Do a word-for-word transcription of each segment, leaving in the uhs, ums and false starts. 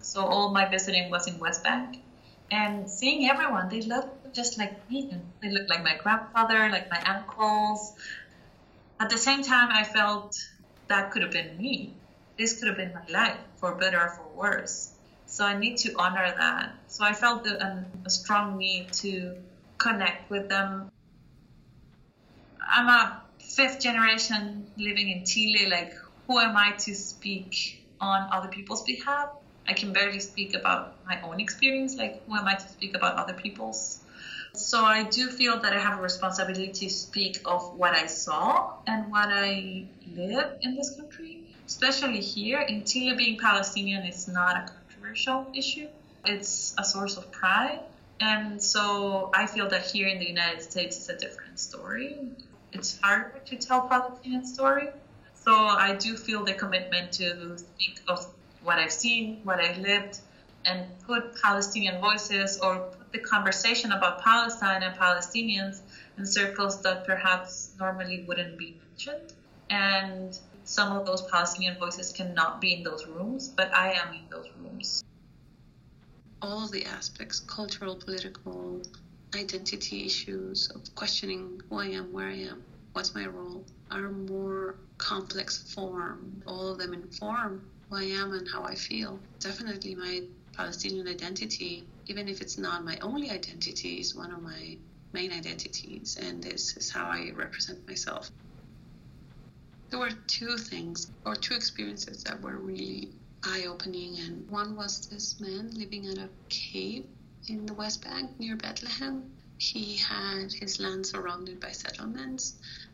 So all my visiting was in West Bank. And seeing everyone, they look just like me. They look like my grandfather, like my uncles. At the same time, I felt that could have been me. This could have been my life, for better or for worse. So I need to honor that. So I felt a, a, a strong need to connect with them. I'm a fifth generation living in Chile. Like, who am I to speak on other people's behalf? I can barely speak about my own experience. Like, who am I to speak about other people's? So I do feel that I have a responsibility to speak of what I saw and what I live in this country, especially here. In Chile, being Palestinian is not a controversial issue. It's a source of pride. And so I feel that here in the United States, it's a different story. It's harder to tell Palestinian story. So I do feel the commitment to speak of what I've seen, what I've lived, and put Palestinian voices or put the conversation about Palestine and Palestinians in circles that perhaps normally wouldn't be mentioned. And some of those Palestinian voices cannot be in those rooms, but I am in those rooms. All of the aspects, cultural, political, identity issues of questioning who I am, where I am, what's my role, are more complex form. All of them inform who I am and how I feel. Definitely my Palestinian identity, even if it's not my only identity, is one of my main identities, and this is how I represent myself. There were two things, or two experiences that were really eye-opening, and one was this man living in a cave in the West Bank near Bethlehem. He had his land surrounded by settlements,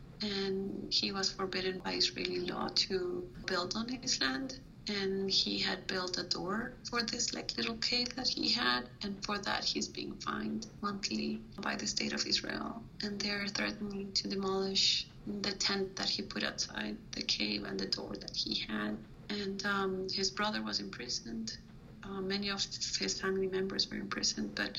and he was forbidden by Israeli law to build on his land. And he had built a door for this like little cave that he had, and for that he's being fined monthly by the state of Israel. And they're threatening to demolish the tent that he put outside the cave and the door that he had. And um, his brother was imprisoned. Uh, many of his family members were imprisoned, but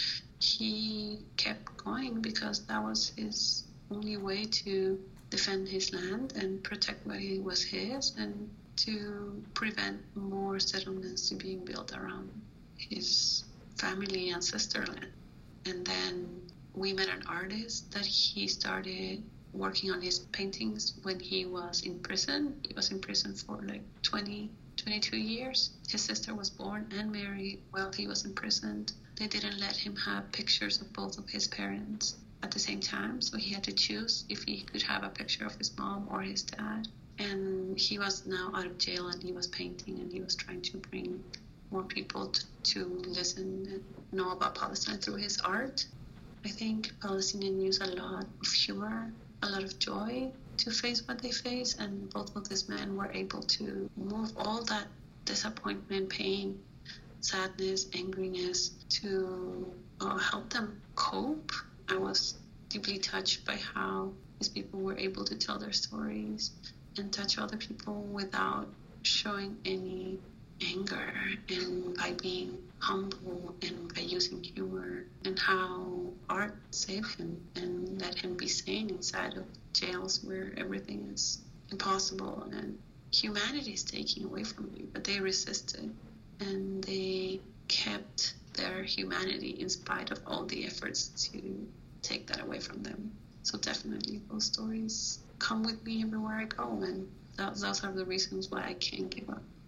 he kept going because that was his only way to defend his land and protect what was his, and to prevent more settlements to being built around his family and sisterland. And then we met an artist that he started working on his paintings when he was in prison. He was in prison for like twenty, twenty-two years. His sister was born and married while he was imprisoned. They didn't let him have pictures of both of his parents at the same time, so he had to choose if he could have a picture of his mom or his dad. And he was now out of jail, and he was painting, and he was trying to bring more people to, to listen and know about Palestine through his art. I think Palestinians use a lot of humor, a lot of joy to face what they face, and both of these men were able to move all that disappointment, pain, sadness, angriness to uh, help them cope. I was deeply touched by how these people were able to tell their stories and touch other people without showing any anger, and by being humble and by using humor, and how art saved him and let him be sane inside of jails where everything is impossible and humanity is taken away from you. But they resisted, and they kept their humanity in spite of all the efforts to take that away from them. So definitely those stories come with me everywhere I go, and those are the reasons why I can't give up.